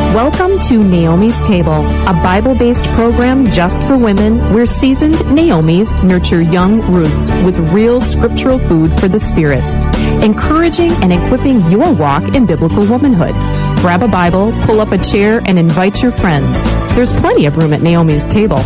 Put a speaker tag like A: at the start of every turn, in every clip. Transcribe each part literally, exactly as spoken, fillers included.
A: Welcome to Naomi's Table, a Bible-based program just for women where seasoned Naomis nurture young roots with real scriptural food for the spirit, encouraging and equipping your walk in biblical womanhood. Grab a Bible, pull up a chair, and invite your friends. There's plenty of room at Naomi's Table.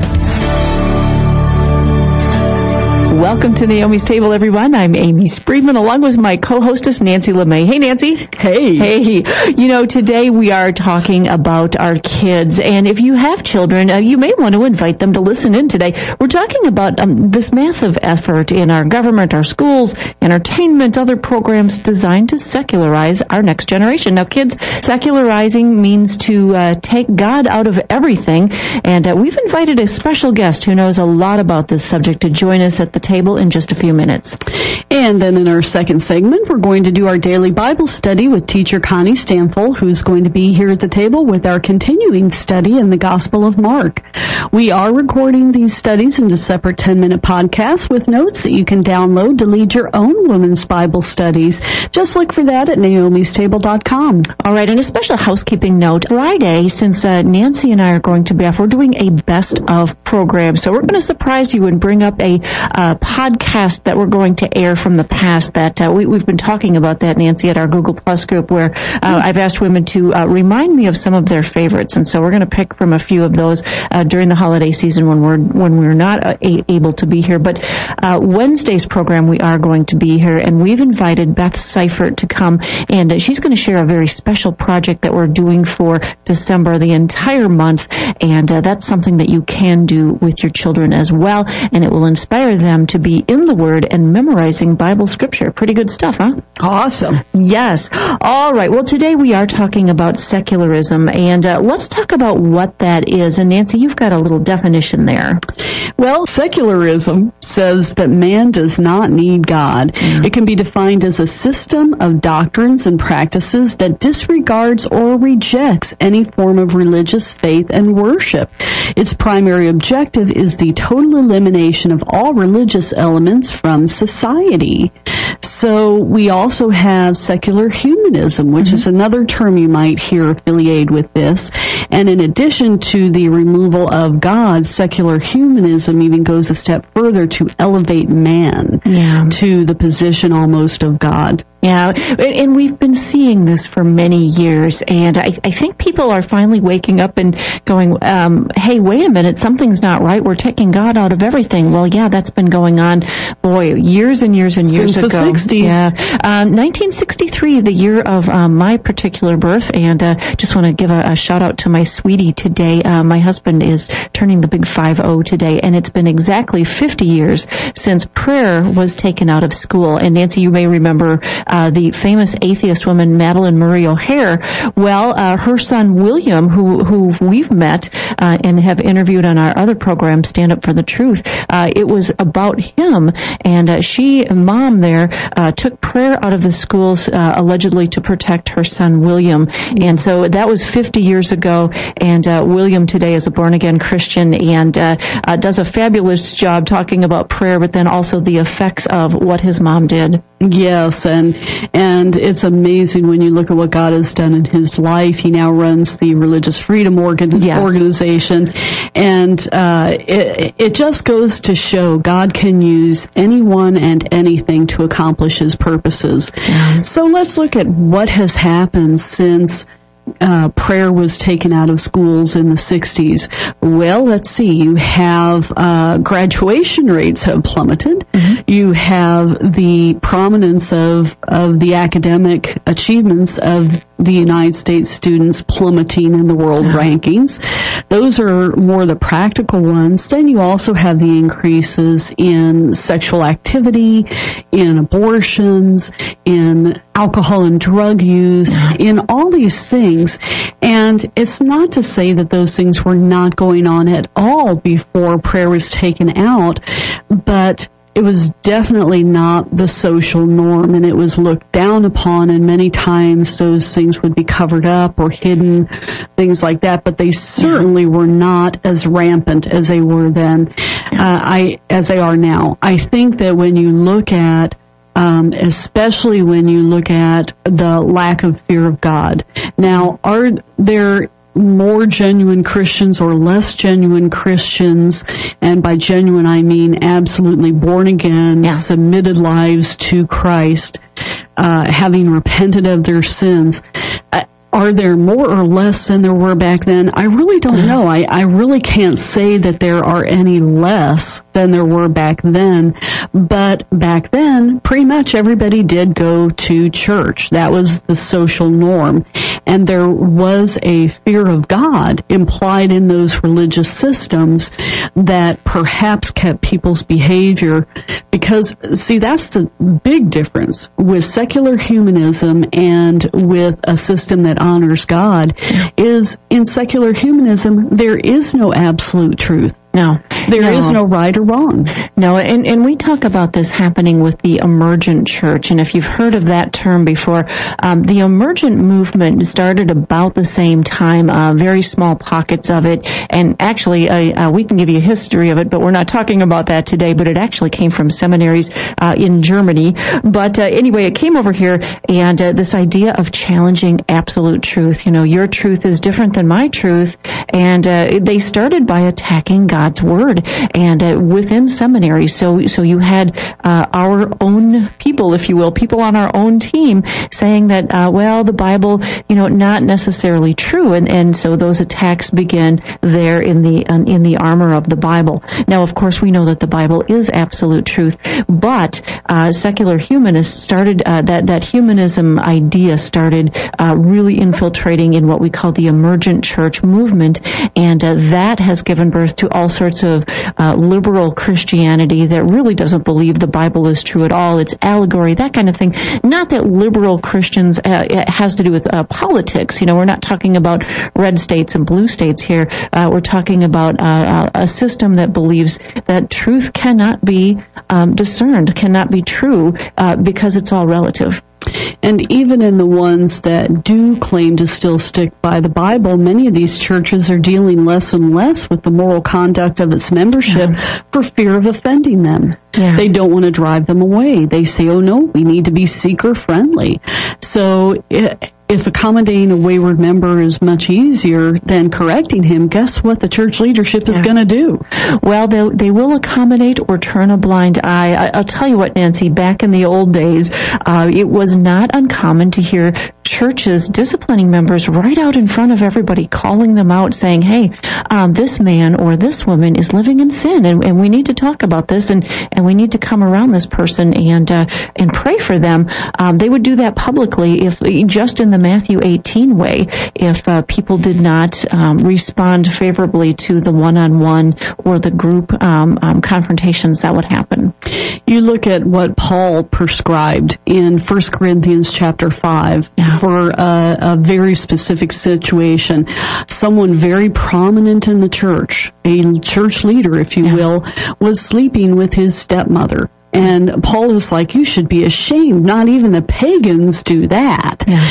B: Welcome to Naomi's Table, everyone. I'm Amy Spreedman, along with my co-hostess, Nancy LeMay. Hey, Nancy.
C: Hey.
B: Hey. You know, today we are talking about our kids, and if you have children, uh, you may want to invite them to listen in today. We're talking about um, this massive effort in our government, our schools, entertainment, other programs designed to secularize our next generation. Now, kids, secularizing means to uh, take God out of everything, and uh, we've invited a special guest who knows a lot about this subject to join us at the table in just a few minutes.
C: And then in our second segment, we're going to do our daily Bible study with teacher Connie Stanfill, who's going to be here at the table with our continuing study in the Gospel of Mark. We are recording these studies into separate ten-minute podcasts with notes that you can download to lead your own women's Bible studies. Just look for that at naomis table dot com.
B: All right, and a special housekeeping note. Friday, since uh, Nancy and I are going to be off, we're doing a best of program. So we're going to surprise you and bring up a uh, podcast that we're going to air from the past that uh, we, we've been talking about that, Nancy, at our Google Plus group, where uh, I've asked women to uh, remind me of some of their favorites, and so we're going to pick from a few of those uh, during the holiday season when we're when we're not uh, a- able to be here. But uh, Wednesday's program, we are going to be here, and we've invited Beth Seifert to come, and uh, she's going to share a very special project that we're doing for December, the entire month, and uh, that's something that you can do with your children as well, and it will inspire them to be in the Word and memorizing Bible scripture. Pretty good stuff, huh?
C: Awesome.
B: Yes. All right. Well, today we are talking about secularism, and uh, let's talk about what that is. And Nancy, you've got a little definition there.
C: Well, secularism says that man does not need God. Mm. It can be defined as a system of doctrines and practices that disregards or rejects any form of religious faith and worship. Its primary objective is the total elimination of all religious elements from society. So we also have secular humanism, which mm-hmm. is another term you might hear affiliated with this. And in addition to the removal of God, secular humanism even goes a step further to elevate man yeah. to the position almost of God.
B: Yeah, and we've been seeing this for many years, and I, I think people are finally waking up and going, um, hey, wait a minute, something's not right. We're taking God out of everything. Well, yeah, that's been going on, boy, years and years and years
C: Since
B: ago.
C: the sixties.
B: Yeah. Um, nineteen sixty-three, the year of um, my particular birth, and uh, just want to give a, a shout-out to my sweetie today. Uh, my husband is turning the big five oh today, and it's been exactly fifty years since prayer was taken out of school. And Nancy, you may remember Uh, the famous atheist woman Madalyn Murray O'Hair. Well, uh, her son William, who who we've met uh, and have interviewed on our other program, Stand Up for the Truth, uh, it was about him. And uh, she, mom there, uh, took prayer out of the schools uh, allegedly to protect her son William. And so that was fifty years ago. And uh, William today is a born-again Christian and uh, uh, does a fabulous job talking about prayer, but then also the effects of what his mom did.
C: Yes, and and it's amazing when you look at what God has done in his life. He now runs the Religious Freedom Organ- yes. Organization, and uh, it, it just goes to show God can use anyone and anything to accomplish his purposes. Yeah. So let's look at what has happened since Uh, prayer was taken out of schools in the sixties. Well, let's see. You have uh, graduation rates have plummeted. Mm-hmm. You have the prominence of of the academic achievements of the United States students plummeting in the world yeah. rankings. Those are more the practical ones. Then you also have the increases in sexual activity, in abortions, in alcohol and drug use, yeah. in all these things. And it's not to say that those things were not going on at all before prayer was taken out, but it was definitely not the social norm, and it was looked down upon, and many times those things would be covered up or hidden, things like that, but they certainly were not as rampant as they were then, uh, I as they are now. I think that when you look at Um, especially when you look at the lack of fear of God. Now, are there more genuine Christians or less genuine Christians, and by genuine I mean absolutely born again, yeah. submitted lives to Christ, uh, having repented of their sins. Uh, Are there more or less than there were back then? I really don't know. I, I really can't say that there are any less than there were back then. But back then, pretty much everybody did go to church. That was the social norm. And there was a fear of God implied in those religious systems that perhaps kept people's behavior. Because, see, that's the big difference with secular humanism and with a system that honors God, is in secular humanism, there is no absolute truth.
B: No.
C: There
B: no.
C: is no right or wrong.
B: No, and, and we talk about this happening with the emergent church, and if you've heard of that term before, um, the emergent movement started about the same time, uh, very small pockets of it, and actually, uh, uh, we can give you a history of it, but we're not talking about that today, but it actually came from seminaries uh, in Germany. But uh, anyway, it came over here, and uh, this idea of challenging absolute truth. You know, your truth is different than my truth, and uh, they started by attacking God. God's word, and uh, within seminaries. So, so you had uh, our own people, if you will, people on our own team saying that, uh, well, the Bible, you know, not necessarily true, and and so those attacks begin there in the uh, in the armor of the Bible. Now, of course, we know that the Bible is absolute truth, but uh, secular humanists started uh, that that humanism idea started uh, really infiltrating in what we call the emergent church movement, and uh, that has given birth to all sorts of uh, liberal Christianity that really doesn't believe the Bible is true at all. It's allegory, that kind of thing. Not that liberal Christians, uh, it has to do with uh, politics. You know, we're not talking about red states and blue states here. Uh, we're talking about uh, a system that believes that truth cannot be um, discerned, cannot be true, uh, because it's all relative.
C: And even in the ones that do claim to still stick by the Bible, many of these churches are dealing less and less with the moral conduct of its membership yeah. for fear of offending them. Yeah. They don't want to drive them away. They say, oh no, we need to be seeker friendly. So it, if accommodating a wayward member is much easier than correcting him, guess what the church leadership is yeah. going to do?
B: Well, they they will accommodate or turn a blind eye. I, I'll tell you what, Nancy, back in the old days, uh, it was not uncommon to hear churches disciplining members right out in front of everybody, calling them out, saying, hey, um, this man or this woman is living in sin, and, and we need to talk about this, and, and we need to come around this person and uh, and pray for them. Um, they would do that publicly, if just in the Matthew eighteen way, if uh, people did not um, respond favorably to the one-on-one or the group um, um, confrontations that would happen.
C: You look at what Paul prescribed in First Corinthians chapter five yeah. for a, a very specific situation. Someone very prominent in the church, a church leader, if you yeah. will, was sleeping with his stepmother. And Paul was like, you should be ashamed. Not even the pagans do that. Yeah.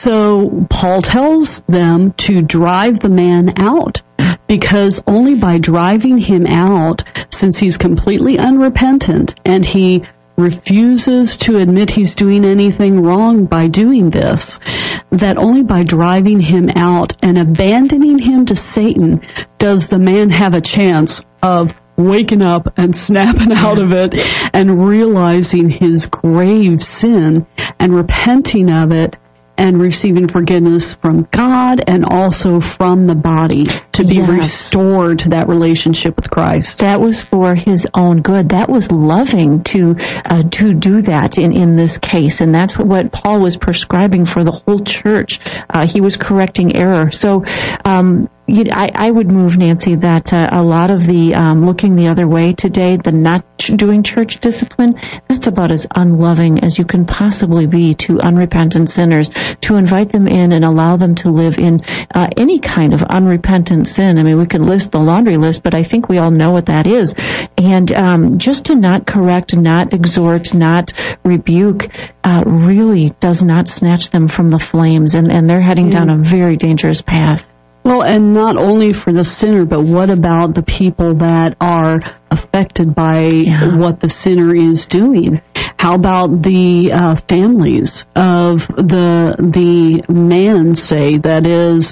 C: So Paul tells them to drive the man out, because only by driving him out, since he's completely unrepentant and he refuses to admit he's doing anything wrong by doing this, that only by driving him out and abandoning him to Satan does the man have a chance of waking up and snapping out of it and realizing his grave sin and repenting of it and receiving forgiveness from God and also from the body to be yes. restored to that relationship with Christ.
B: That was for his own good. That was loving to uh, to do that in, in this case, and that's what Paul was prescribing for the whole church. Uh, he was correcting error. So um You, I, I would move, Nancy, that uh, a lot of the um, looking the other way today, the not ch- doing church discipline, that's about as unloving as you can possibly be to unrepentant sinners, to invite them in and allow them to live in uh, any kind of unrepentant sin. I mean, we could list the laundry list, but I think we all know what that is. And um, just to not correct, not exhort, not rebuke, uh, really does not snatch them from the flames, and, and they're heading yeah. down a very dangerous path.
C: Well, and not only for the sinner, but what about the people that are affected by yeah. what the sinner is doing? How about the uh, families of the the man, say, that is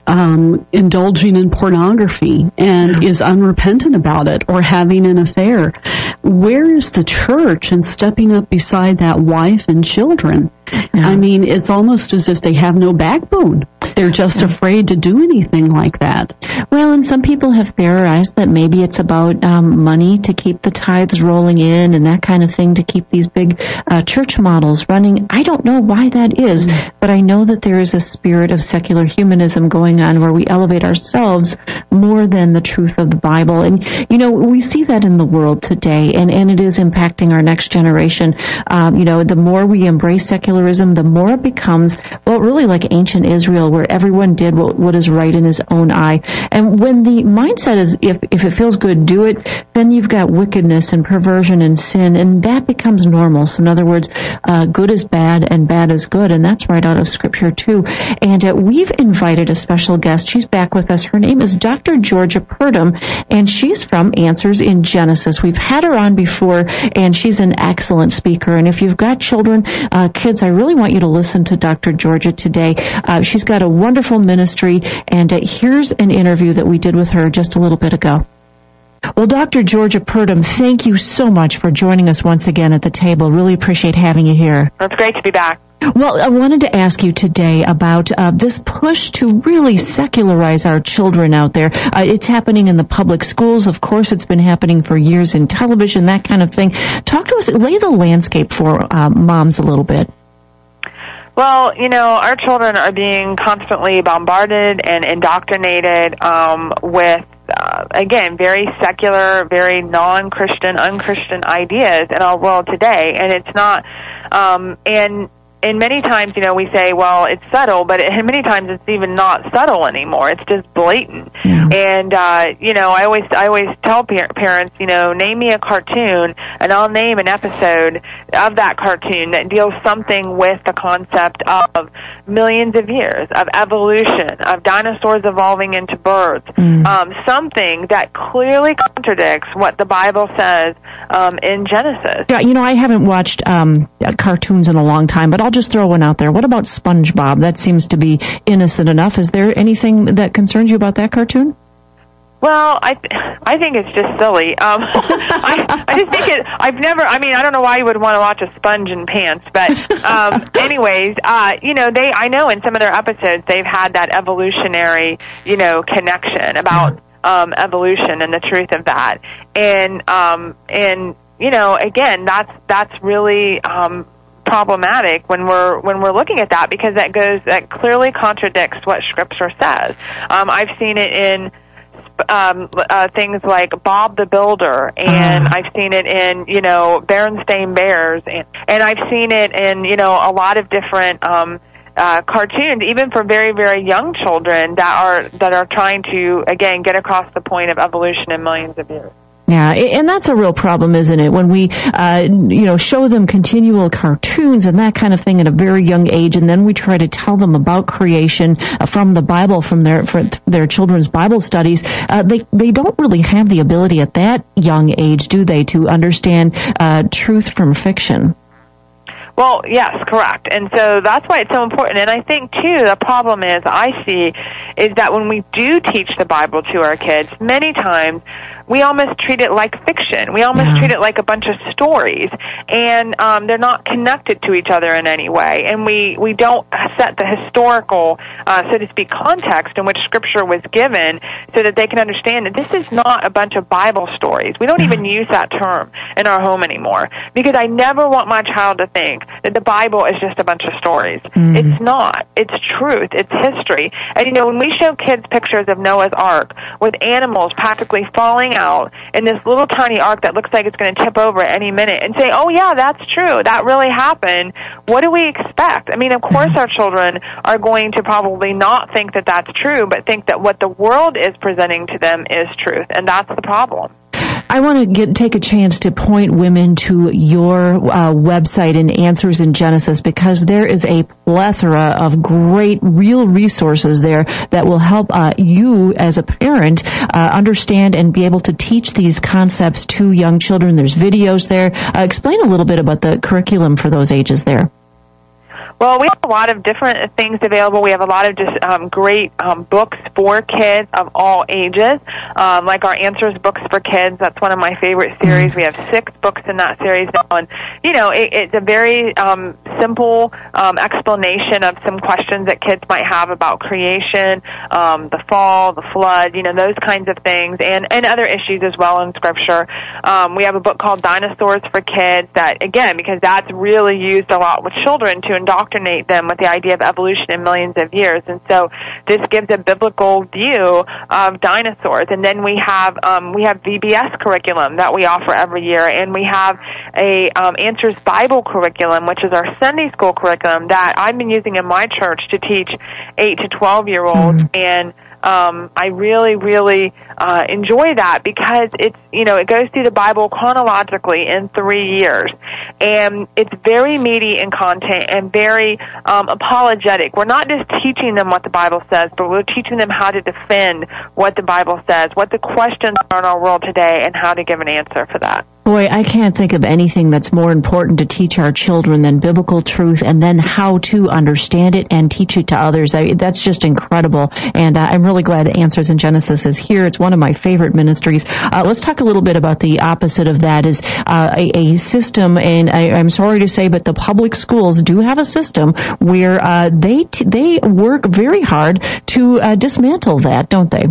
C: um, indulging in pornography and yeah. is unrepentant about it, or having an affair. Where is the church in stepping up beside that wife and children? Yeah. I mean, it's almost as if they have no backbone. They're just yeah. afraid to do anything like that.
B: Well, and some people have theorized that maybe it's about um, money to keep the tithes rolling in and that kind of thing, to keep these big uh, church models running. I don't know why that is, mm-hmm. but I know that there is a spirit of secular humanism going on where we elevate ourselves more than the truth of the Bible. And, you know, we see that in the world today, and, and it is impacting our next generation. Um, you know, the more we embrace secularism, the more it becomes, well, really like ancient Israel, where everyone did what, what is right in his own eye. And when the mindset is, if, if it feels good, do it, then you've got wickedness and perversion and sin, and that becomes normal. So in other words, uh, good is bad and bad is good, and that's right out of Scripture too. And uh, we've invited a special guest. She's back with us. Her name is Doctor Georgia Purdom, and she's from Answers in Genesis. We've had her on before, and she's an excellent speaker. And if you've got children, uh, kids, I really want you to listen to Doctor Georgia today. Uh, she's got a wonderful ministry, and uh, here's an interview that we did with her just a little bit ago. Well, Doctor Georgia Purdom, thank you so much for joining us once again at the table. Really appreciate having you here.
D: It's great to be back.
B: Well, I wanted to ask you today about uh, this push to really secularize our children out there. Uh, it's happening in the public schools. Of course, it's been happening for years in television, that kind of thing. Talk to us, lay the landscape for uh, moms a little bit.
D: Well, you know, our children are being constantly bombarded and indoctrinated um, with, uh, again, very secular, very non-Christian, unchristian ideas in our world today. And it's not, um, and And many times, you know, we say, well, it's subtle, but it, many times it's even not subtle anymore. It's just blatant. Yeah. And, uh, you know, I always, I always tell par- parents, you know, name me a cartoon and I'll name an episode of that cartoon that deals something with the concept of millions of years, of evolution, of dinosaurs evolving into birds, mm. um, something that clearly contradicts what the Bible says um, in Genesis.
B: Yeah, you know, I haven't watched um, cartoons in a long time, but I'll just throw one out there. What about SpongeBob? That seems to be innocent enough. Is there anything that concerns you about that cartoon?
D: Well, I th- I think it's just silly. Um, I, I just think it. I've never. I mean, I don't know why you would want to watch a sponge in pants, but um, anyways, uh, you know, they. I know in some of their episodes they've had that evolutionary, you know, connection about um, evolution and the truth of that, and um, and you know, again, that's that's really. Um, problematic when we're when we're looking at that, because that goes that clearly contradicts what Scripture says. Um, I've seen it in um, uh, things like Bob the Builder, and uh. I've seen it in you know Berenstain Bears, and, and I've seen it in you know a lot of different um, uh, cartoons, even for very very young children that are that are trying to again get across the point of evolution in millions of years.
B: Yeah, and that's a real problem, isn't it? When we, uh, you know, show them continual cartoons and that kind of thing at a very young age, and then we try to tell them about creation uh, from the Bible, from their for their children's Bible studies. Uh, they they don't really have the ability at that young age, do they, to understand uh, truth from fiction?
D: Well, yes, correct. And so that's why it's so important. And I think, too, the problem is, I see, is that when we do teach the Bible to our kids, many times we almost treat it like fiction. We almost yeah. treat it like a bunch of stories, and um, they're not connected to each other in any way. And we, we don't set the historical, uh, so to speak, context in which Scripture was given so that they can understand that this is not a bunch of Bible stories. We don't even use that term in our home anymore, because I never want my child to think that the Bible is just a bunch of stories. Mm. It's not. It's truth. It's history. And, you know, when we show kids pictures of Noah's Ark with animals practically falling out in this little tiny ark that looks like it's going to tip over at any minute, and say, oh, yeah, that's true, that really happened, what do we expect? I mean, of course our children are going to probably not think that that's true, but think that what the world is presenting to them is truth, and that's the problem.
B: I want to get, take a chance to point women to your uh, website and Answers in Genesis, because there is a plethora of great, real resources there that will help uh, you as a parent uh, understand and be able to teach these concepts to young children. There's videos there. Uh, explain a little bit about the curriculum for those ages there.
D: Well, we have a lot of different things available. We have a lot of just um, great um, books for kids of all ages, um, like our Answers Books for Kids. That's one of my favorite series. We have six books in that series now, and you know, it, it's a very um, simple um, explanation of some questions that kids might have about creation, um, the fall, the flood, you know, those kinds of things, and, and other issues as well in Scripture. Um, we have a book called Dinosaurs for Kids that, again, because that's really used a lot with children to indoctrinate them with the idea of evolution in millions of years. And so this gives a biblical view of dinosaurs. And then we have um, we have V B S curriculum that we offer every year, and we have a um, Answers Bible curriculum, which is our Sunday school curriculum that I've been using in my church to teach eight to twelve year olds, mm-hmm. and Um, I really, really uh, enjoy that because it's, you know, it goes through the Bible chronologically in three years. And it's very meaty in content and very um, apologetic. We're not just teaching them what the Bible says, but we're teaching them how to defend what the Bible says, what the questions are in our world today, and how to give an answer for that.
B: Boy, I can't think of anything that's more important to teach our children than biblical truth, and then how to understand it and teach it to others. I, that's just incredible. And uh, I'm really glad Answers in Genesis is here. It's one of my favorite ministries. Uh, let's talk a little bit about the opposite of that, is uh, a, a system, and I, I'm sorry to say, but the public schools do have a system where uh, they t- they work very hard to uh, dismantle that, don't they?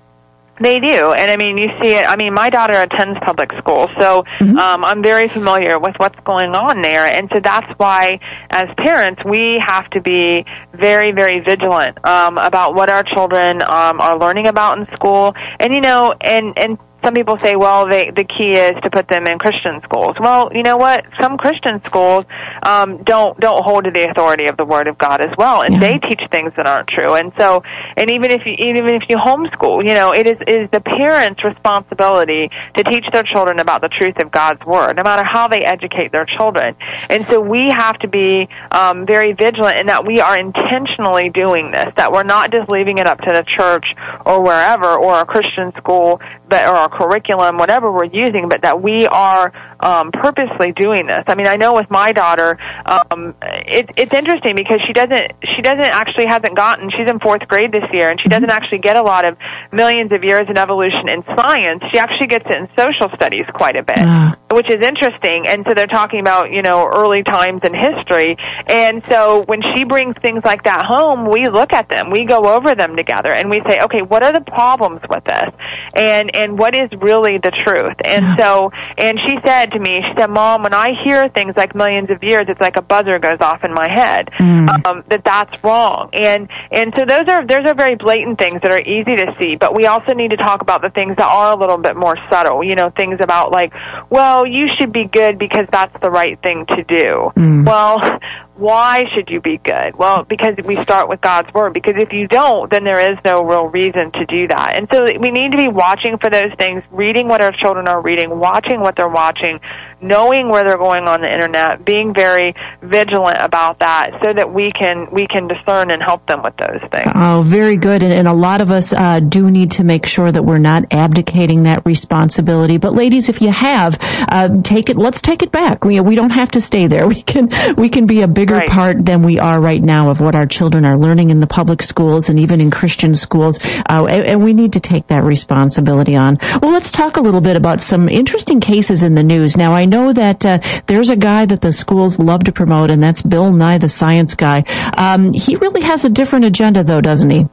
D: They do, and I mean, you see it. I mean, my daughter attends public school, so mm-hmm. um, I'm very familiar with what's going on there, and so that's why, as parents, we have to be very, very vigilant um, about what our children um, are learning about in school, and you know, and and. Some people say, well, they, the key is to put them in Christian schools. Well, you know what? Some Christian schools um, don't don't hold to the authority of the Word of God as well, and yeah. they teach things that aren't true. And so, and even if you even if you homeschool, you know, it is it is the parents' responsibility to teach their children about the truth of God's Word, no matter how they educate their children. And so, we have to be um, very vigilant in that we are intentionally doing this. That we're not just leaving it up to the church or wherever or a Christian school, but or a curriculum, whatever we're using, but that we are um, purposely doing this. I mean, I know with my daughter, um, it, it's interesting because she doesn't, she doesn't actually hasn't gotten. She's in fourth grade this year, and she doesn't actually get a lot of millions of years in evolution in science. She actually gets it in social studies quite a bit, uh. which is interesting. And so they're talking about, you know, early times in history. And so when she brings things like that home, we look at them, we go over them together, and we say, okay, what are the problems with this, and and what is really the truth? And yeah. so, and she said to me, she said, Mom, when I hear things like millions of years, it's like a buzzer goes off in my head, mm. um, that that's wrong. And, and so those are, those are very blatant things that are easy to see, but we also need to talk about the things that are a little bit more subtle, you know, things about like, well, you should be good because that's the right thing to do. Mm. Well, why should you be good? Well, because we start with God's Word. Because if you don't, then there is no real reason to do that. And so we need to be watching for those things, reading what our children are reading, watching what they're watching, knowing where they're going on the internet, being very vigilant about that so that we can we can discern and help them with those things.
B: Oh, very good. And, and a lot of us uh, do need to make sure that we're not abdicating that responsibility. But ladies, if you have, uh, take it. Let's take it back. We we don't have to stay there. We can we can be a bigger right. part than we are right now of what our children are learning in the public schools and even in Christian schools. Uh, and, and we need to take that responsibility on. Well, let's talk a little bit about some interesting cases in the news. Now, I know that uh, there's a guy that the schools love to promote, and that's Bill Nye, the science guy. Um, he really has a different agenda, though, doesn't he?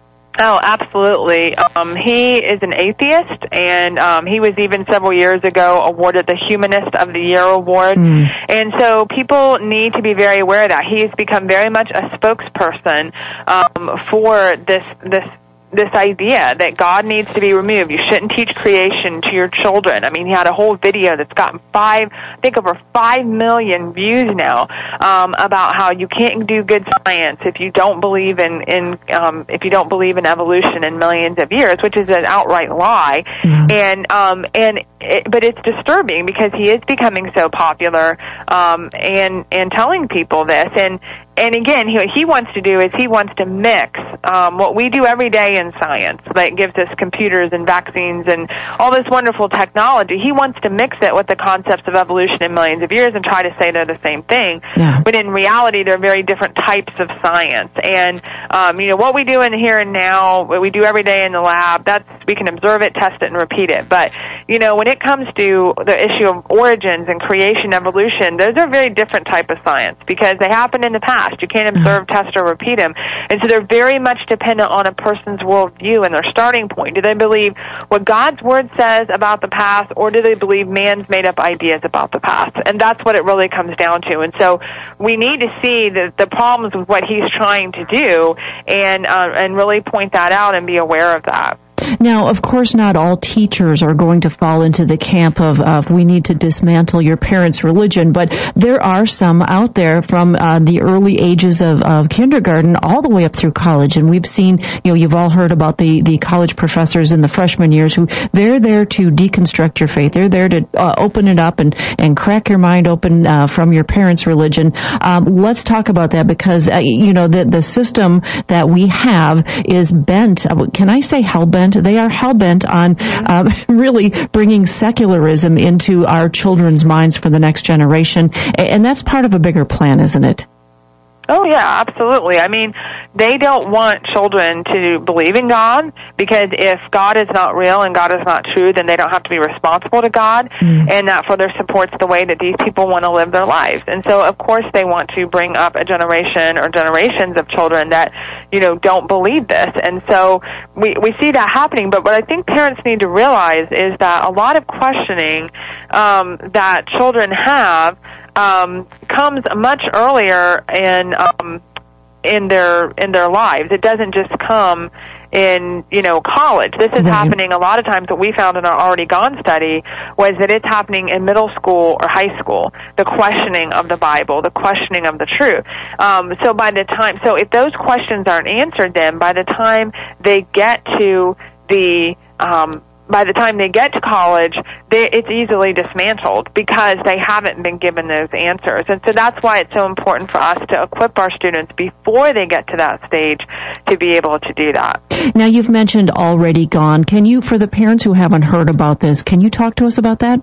D: Oh, absolutely. Um, he is an atheist, and um, he was even several years ago awarded the Humanist of the Year award. Mm. And so people need to be very aware of that. He's become very much a spokesperson um, for this this. this idea that God needs to be removed. You shouldn't teach creation to your children. I mean, he had a whole video that's gotten five, I think over five million views now, um, about how you can't do good science if you don't believe in, in, um, if you don't believe in evolution in millions of years, which is an outright lie. Mm-hmm. And, um, and, it, but it's disturbing because he is becoming so popular, um, and, and telling people this. And, and again, what he wants to do is he wants to mix um, what we do every day in science that gives us computers and vaccines and all this wonderful technology. He wants to mix it with the concepts of evolution in millions of years and try to say they're the same thing.
B: Yeah.
D: But in reality, they're very different types of science. And, um, you know, what we do in here and now, what we do every day in the lab, that's, we can observe it, test it, and repeat it. But, you know, when it comes to the issue of origins and creation, evolution, those are very different type of science because they happen in the past. You can't observe, test, or repeat them. And so they're very much dependent on a person's worldview and their starting point. Do they believe what God's Word says about the past, or do they believe man's made-up ideas about the past? And that's what it really comes down to. And so we need to see the, the problems with what he's trying to do and, uh, and really point that out and be aware of that.
B: Now, of course, not all teachers are going to fall into the camp of, of we need to dismantle your parents' religion, but there are some out there from uh, the early ages of, of kindergarten all the way up through college. And we've seen, you know, you've all heard about the, the college professors in the freshman years who they're there to deconstruct your faith. They're there to uh, open it up and, and crack your mind open uh, from your parents' religion. Um, let's talk about that because, uh, you know, the, the system that we have is bent. Can I say hell-bent? They are hell-bent on uh, really bringing secularism into our children's minds for the next generation. And that's part of a bigger plan, isn't it?
D: Oh, yeah, absolutely. I mean, they don't want children to believe in God because if God is not real and God is not true, then they don't have to be responsible to God, mm. and that further supports the way that these people want to live their lives. And so, of course, they want to bring up a generation or generations of children that, you know, don't believe this. And so we, we see that happening. But what I think parents need to realize is that a lot of questioning um, that children have Um, comes much earlier in um, in their in their lives. It doesn't just come in, you know, college. This is right. happening a lot of times. What we found in our Already Gone study was that it's happening in middle school or high school. The questioning of the Bible, the questioning of the truth. Um, so by the time, so if those questions aren't answered, then by the time they get to the um, by the time they get to college, they, it's easily dismantled because they haven't been given those answers. And so that's why it's so important for us to equip our students before they get to that stage to be able to do that.
B: Now, you've mentioned Already Gone. Can you, for the parents who haven't heard about this, can you talk to us about that?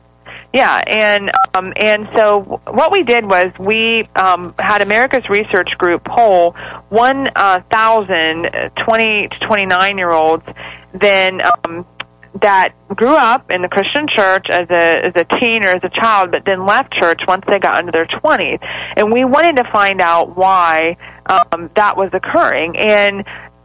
D: Yeah, and um, and so what we did was we um, had America's Research Group poll one thousand twenty to twenty-nine-year-olds then um, that grew up in the Christian church as a as a teen or as a child, but then left church once they got into their twenties. And we wanted to find out why um, that was occurring. And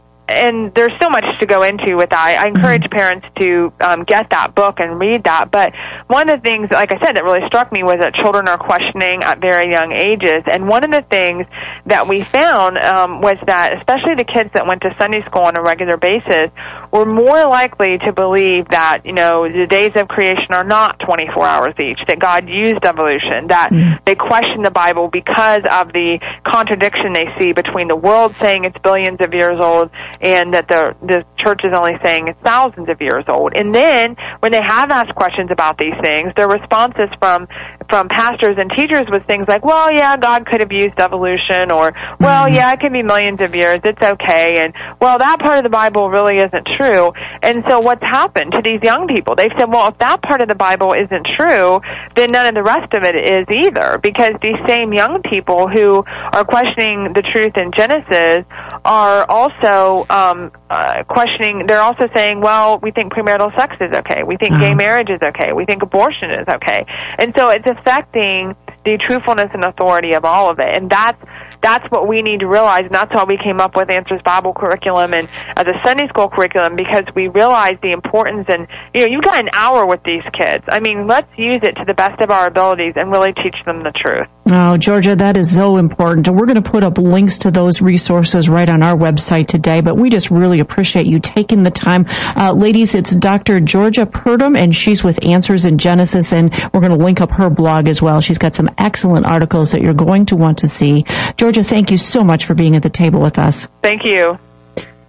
D: And there's so much to go into with that. I encourage parents to um, get that book and read that. But one of the things, like I said, that really struck me was that children are questioning at very young ages. And one of the things that we found um, was that especially the kids that went to Sunday school on a regular basis were more likely to believe that, you know, the days of creation are not twenty-four hours each, that God used evolution, that mm. they question the Bible because of the contradiction they see between the world saying it's billions of years old and that the the church is only saying it's thousands of years old. And then when they have asked questions about these things, their responses from from pastors and teachers was things like, well, yeah, God could have used evolution, or, well, yeah, it can be millions of years, it's okay, and, well, that part of the Bible really isn't true. And so what's happened to these young people? They've said, well, if that part of the Bible isn't true, then none of the rest of it is either, because these same young people who are questioning the truth in Genesis are also um, uh, questioning, they're also saying, well, we think premarital sex is okay, we think gay marriage is okay, we think abortion is okay. And so it's affecting the truthfulness and authority of all of it. And that's that's what we need to realize, and that's why we came up with Answers Bible Curriculum and as a Sunday school curriculum, because we realize the importance. And, you know, you've got an hour with these kids. I mean, let's use it to the best of our abilities and really teach them the truth.
B: Oh, Georgia, that is so important. And we're going to put up links to those resources right on our website today, but we just really appreciate you taking the time. Uh, ladies, it's Doctor Georgia Purdom, and she's with Answers in Genesis, and we're going to link up her blog as well. She's got some excellent articles that you're going to want to see. Georgia, thank you so much for being at the table with us.
D: Thank you.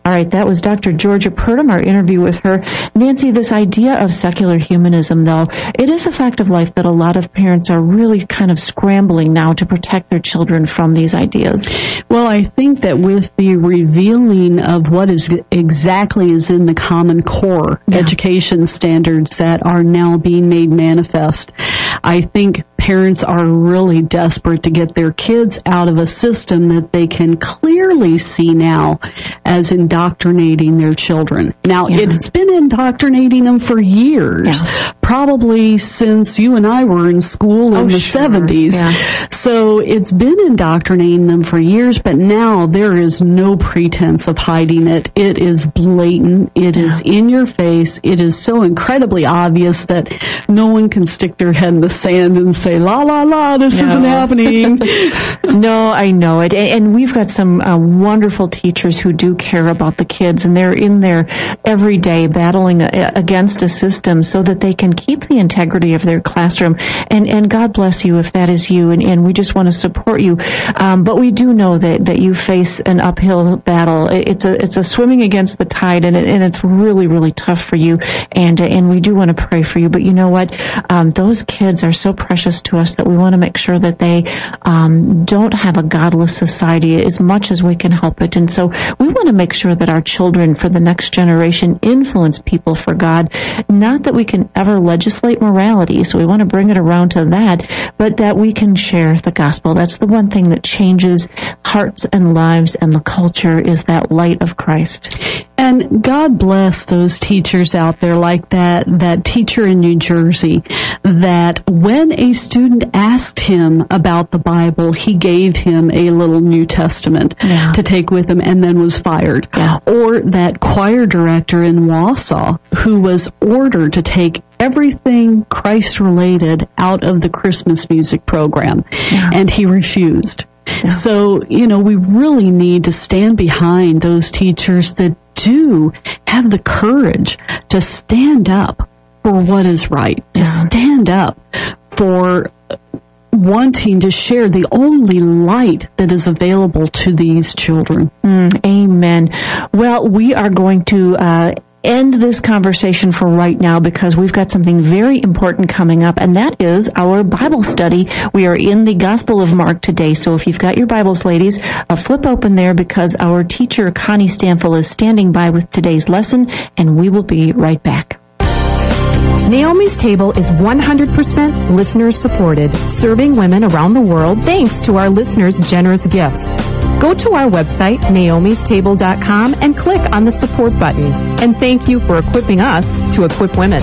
B: All right, that was Doctor Georgia Purdom, our interview with her. Nancy, this idea of secular humanism, though, it is a fact of life that a lot of parents are really kind of scrambling now to protect their children from these ideas.
C: Well, I think that with the revealing of what is exactly is in the Common Core yeah. education standards that are now being made manifest, I think parents are really desperate to get their kids out of a system that they can clearly see now as indoctrinating their children. Now, yeah. it's been indoctrinating them for years, yeah. probably since you and I were in school in oh, the sure. seventies. Yeah. So it's been indoctrinating them for years, but now there is no pretense of hiding it. It is blatant. It yeah. is in your face. It is so incredibly obvious that no one can stick their head in the sand and say, la, la, la, this no. isn't happening.
B: No, I know it. And we've got some uh, wonderful teachers who do care about the kids, and they're in there every day battling a, against a system so that they can keep the integrity of their classroom. And, and God bless you if that is you, and, and we just want to support you. Um, but we do know that, that you face an uphill battle. It's a, it's a swimming against the tide, and, it, and it's really, really tough for you. And, and we do want to pray for you. But you know what? Um, those kids are so precious to us that we want to make sure that they um, don't have a godless society as much as we can help it. And so we want to make sure that our children for the next generation influence people for God. Not that we can ever legislate morality, so we want to bring it around to that, but that we can share the gospel. That's the one thing that changes hearts and lives and the culture is that light of Christ.
C: And God bless those teachers out there like that, that teacher in New Jersey, that when a student asked him about the Bible, he gave him a little New Testament yeah. to take with him and then was fired. Yeah. Or that choir director in Wausau who was ordered to take everything Christ-related out of the Christmas music program, yeah. and he refused. Yeah. So, you know, we really need to stand behind those teachers that do have the courage to stand up for what is right, to yeah. stand up for wanting to share the only light that is available to these children.
B: Mm, amen. Well, we are going to uh end this conversation for right now because we've got something very important coming up, and that is our Bible study. We are in the Gospel of Mark today, so if you've got your Bibles, ladies, uh, flip open there because our teacher, Connie Stanfill, is standing by with today's lesson, and we will be right back.
A: Naomi's Table is one hundred percent listener-supported, serving women around the world thanks to our listeners' generous gifts. Go to our website, naomis table dot com, and click on the support button. And thank you for equipping us to equip women.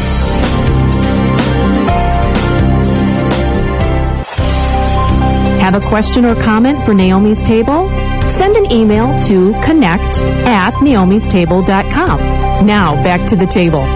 A: Have a question or comment for Naomi's Table? Send an email to connect at naomis table dot com. Now, back to the table.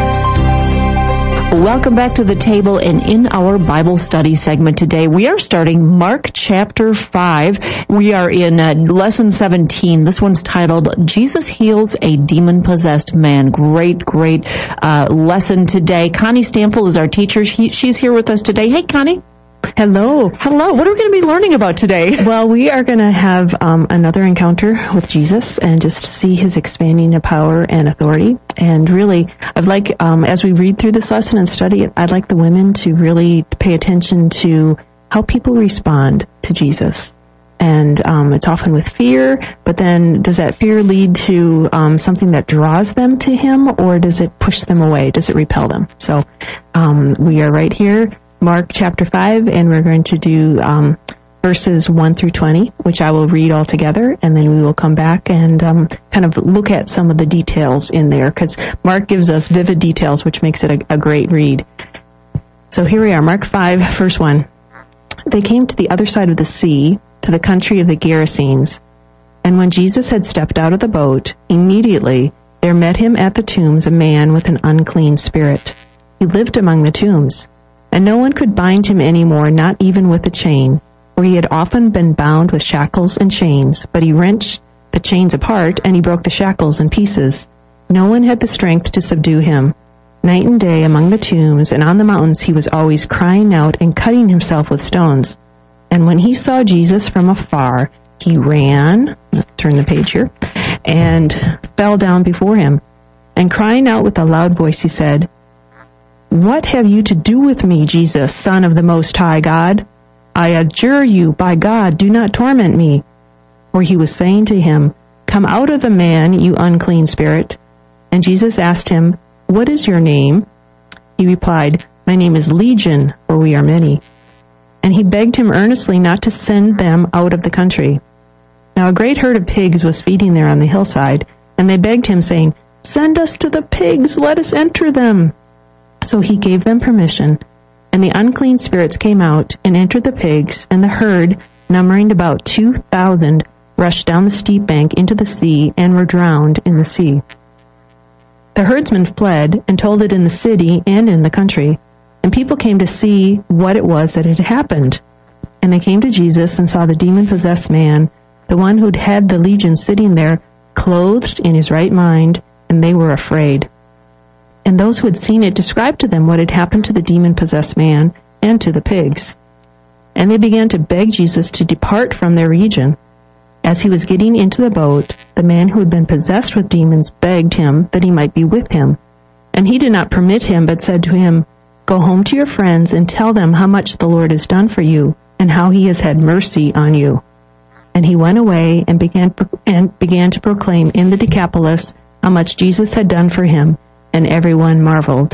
B: Welcome back to the table, and in our Bible study segment today, we are starting Mark chapter five. We are in uh, lesson seventeen. This one's titled, Jesus Heals a Demon-Possessed Man. Great, great uh, lesson today. Connie Stanfill is our teacher. He, she's here with us today. Hey, Connie.
E: Hello.
B: Hello. What are we going to be learning about today?
E: Well, we are going to have um, another encounter with Jesus and just see his expanding of power and authority. And really, I'd like, um, as we read through this lesson and study it, I'd like the women to really pay attention to how people respond to Jesus. And um, it's often with fear, but then does that fear lead to um, something that draws them to him, or does it push them away? Does it repel them? So um, we are right here. Mark chapter five, and we're going to do um, verses one through twenty, which I will read all together, and then we will come back and um, kind of look at some of the details in there, because Mark gives us vivid details, which makes it a, a great read. So here we are, Mark five, verse one. They came to the other side of the sea, to the country of the Gerasenes. And when Jesus had stepped out of the boat, immediately there met him at the tombs a man with an unclean spirit. He lived among the tombs. And no one could bind him any more, not even with a chain, for he had often been bound with shackles and chains, but he wrenched the chains apart, and he broke the shackles in pieces. No one had the strength to subdue him. Night and day among the tombs and on the mountains he was always crying out and cutting himself with stones. And when he saw Jesus from afar, He ran, turn the page here, and fell down before him. And crying out with a loud voice, he said, "What have you to do with me, Jesus, Son of the Most High God? I adjure you, by God, do not torment me." For he was saying to him, "Come out of the man, you unclean spirit." And Jesus asked him, "What is your name?" He replied, "My name is Legion, for we are many." And he begged him earnestly not to send them out of the country. Now a great herd of pigs was feeding there on the hillside, and they begged him, saying, "Send us to the pigs, let us enter them." So he gave them permission, and the unclean spirits came out and entered the pigs, and the herd, numbering about two thousand, rushed down the steep bank into the sea and were drowned in the sea. The herdsmen fled and told it in the city and in the country, and people came to see what it was that had happened. And they came to Jesus and saw the demon-possessed man, the one who'd had the legion, sitting there, clothed in his right mind, and they were afraid. And those who had seen it described to them what had happened to the demon-possessed man and to the pigs. And they began to beg Jesus to depart from their region. As he was getting into the boat, the man who had been possessed with demons begged him that he might be with him. And he did not permit him, but said to him, "Go home to your friends and tell them how much the Lord has done for you, and how he has had mercy on you." And he went away and began and began to proclaim in the Decapolis how much Jesus had done for him, and everyone marveled.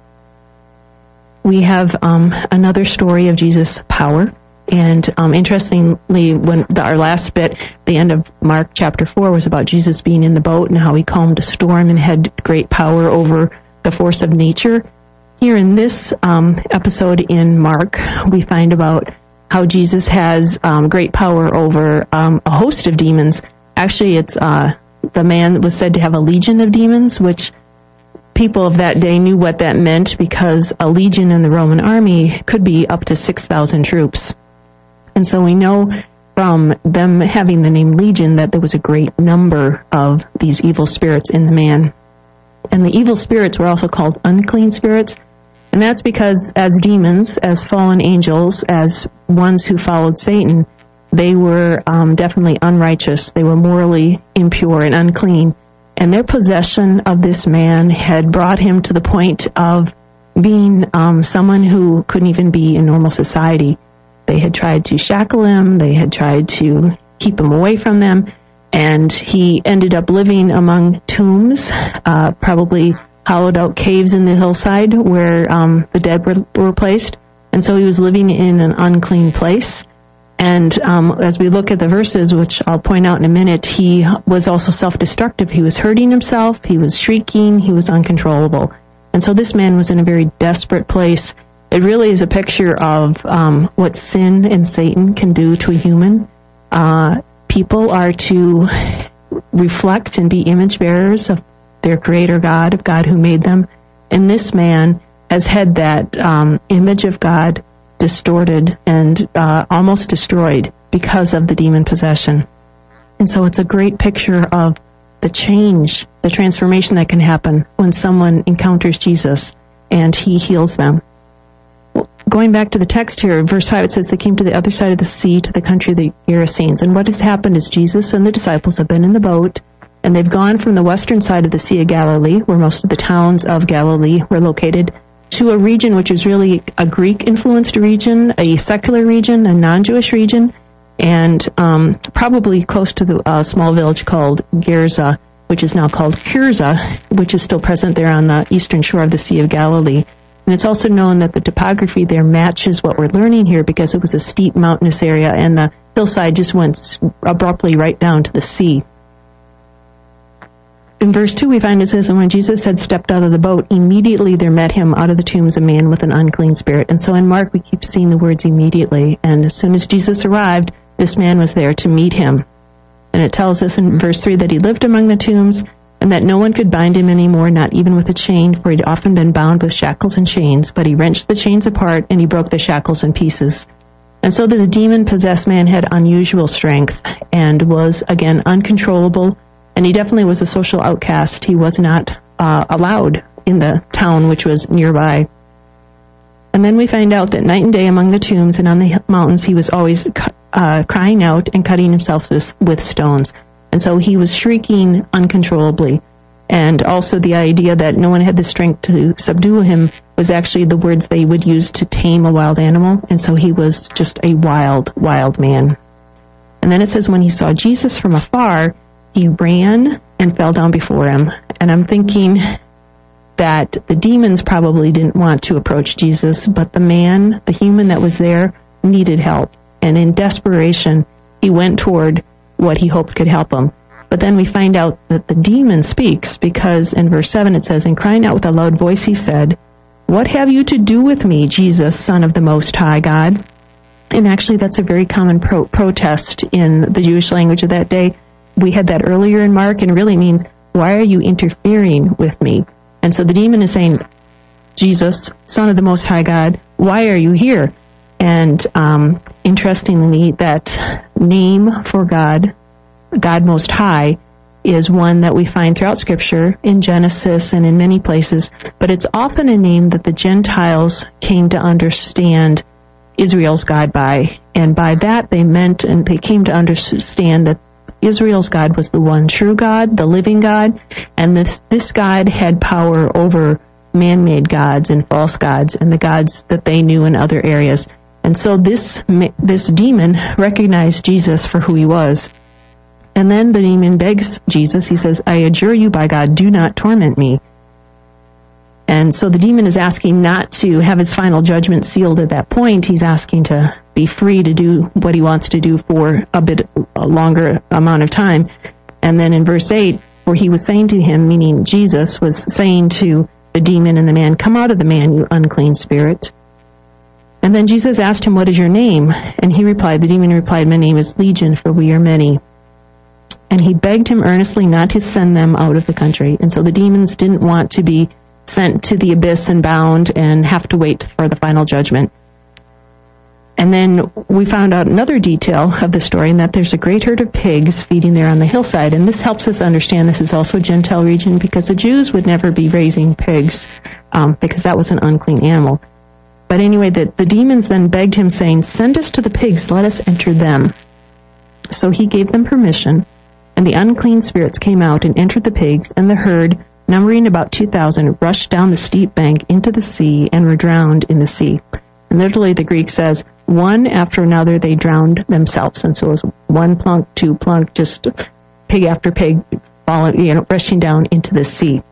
E: We have um, another story of Jesus' power. And um, interestingly, when the, our last bit, the end of Mark chapter four, was about Jesus being in the boat and how he calmed a storm and had great power over the force of nature. Here in this um, episode in Mark, we find about how Jesus has um, great power over um, a host of demons. Actually, it's uh, the man was said to have a legion of demons, which people of that day knew what that meant, because a legion in the Roman army could be up to six thousand troops. And so we know from them having the name Legion that there was a great number of these evil spirits in the man. And the evil spirits were also called unclean spirits. And that's because as demons, as fallen angels, as ones who followed Satan, they were um, definitely unrighteous. They were morally impure and unclean. And their possession of this man had brought him to the point of being um, someone who couldn't even be in normal society. They had tried to shackle him, they had tried to keep him away from them, and he ended up living among tombs, uh, probably hollowed out caves in the hillside where um, the dead were, were placed. And so he was living in an unclean place. And um, as we look at the verses, which I'll point out in a minute, he was also self-destructive. He was hurting himself, he was shrieking, he was uncontrollable. And so this man was in a very desperate place. It really is a picture of um, what sin and Satan can do to a human. Uh, people are to reflect and be image bearers of their creator God, of God who made them. And this man has had that um, image of God distorted and uh, almost destroyed because of the demon possession. And so it's a great picture of the change, the transformation that can happen when someone encounters Jesus and he heals them. Going back to the text here, verse five, it says, they came to the other side of the sea, to the country of the Gerasenes. And what has happened is Jesus and the disciples have been in the boat, and they've gone from the western side of the Sea of Galilee, where most of the towns of Galilee were located, to a region which is really a Greek-influenced region, a secular region, a non-Jewish region, and um, probably close to the uh, small village called Gerza, which is now called Curza, which is still present there on the eastern shore of the Sea of Galilee. And it's also known that the topography there matches what we're learning here, because it was a steep mountainous area and the hillside just went abruptly right down to the sea. In verse two, we find it says, and when Jesus had stepped out of the boat, immediately there met him out of the tombs a man with an unclean spirit. And so in Mark, we keep seeing the words immediately. And as soon as Jesus arrived, this man was there to meet him. And it tells us in verse three that he lived among the tombs, and that no one could bind him anymore, not even with a chain, for he'd often been bound with shackles and chains, but he wrenched the chains apart and he broke the shackles in pieces. And so this demon-possessed man had unusual strength and was, again, uncontrollable, and he definitely was a social outcast. He was not uh, allowed in the town which was nearby. And then we find out that night and day among the tombs and on the mountains he was always uh, crying out and cutting himself with, with stones. And so he was shrieking uncontrollably. And also the idea that no one had the strength to subdue him was actually the words they would use to tame a wild animal. And so he was just a wild, wild man. And then it says when he saw Jesus from afar, he ran and fell down before him. And I'm thinking that the demons probably didn't want to approach Jesus, but the man, the human that was there, needed help. And in desperation, he went toward what he hoped could help him. But then we find out that the demon speaks, because in verse seven it says, and crying out with a loud voice he said, what have you to do with me, Jesus, Son of the Most High God? And actually that's a very common pro- protest in the Jewish language of that day. We had that earlier in Mark, and it really means, why are you interfering with me? And so the demon is saying, Jesus, Son of the Most High God, why are you here? And um, interestingly, that name for God, God Most High, is one that we find throughout Scripture, in Genesis and in many places, but it's often a name that the Gentiles came to understand Israel's God by. And by that they meant, and they came to understand that Israel's God was the one true God, the living God, and this, this God had power over man-made gods and false gods and the gods that they knew in other areas. And so this this demon recognized Jesus for who he was. And then the demon begs Jesus, he says, I adjure you by God, do not torment me. And so the demon is asking not to have his final judgment sealed at that point. He's asking to be free to do what he wants to do for a bit a longer amount of time. And then in verse eight, where he was saying to him, meaning Jesus was saying to the demon and the man, come out of the man, you unclean spirit. And then Jesus asked him, what is your name? And he replied, the demon replied, my name is Legion, for we are many. And he begged him earnestly not to send them out of the country. And so the demons didn't want to be sent to the abyss and bound and have to wait for the final judgment. And then we found out another detail of the story, in that there's a great herd of pigs feeding there on the hillside. And this helps us understand this is also a Gentile region, because the Jews would never be raising pigs, um, because that was an unclean animal. But anyway, the, the demons then begged him, saying, send us to the pigs, let us enter them. So he gave them permission, and the unclean spirits came out and entered the pigs, and the herd, numbering about two thousand, rushed down the steep bank into the sea and were drowned in the sea. And literally the Greek says, one after another they drowned themselves. And so it was one plunk, two plunk, just pig after pig, falling, you know, rushing down into the sea.